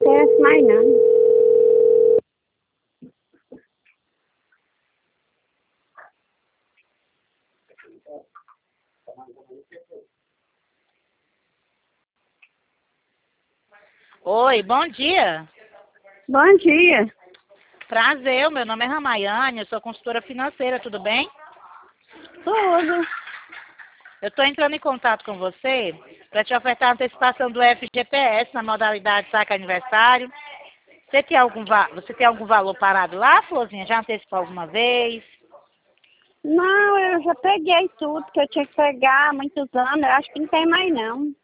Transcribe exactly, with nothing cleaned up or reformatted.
Conheço mais não. Oi, bom dia. Bom dia. Prazer, meu nome é Ramayane, eu sou consultora financeira, tudo bem? Tudo. Eu estou entrando em contato com você para te ofertar a antecipação do F G P S na modalidade saque aniversário. Você tem algum, va você tem algum valor parado lá, Florzinha? Já antecipou alguma vez? Não, eu já peguei tudo que eu tinha que pegar há muitos anos. Eu acho que não tem mais não.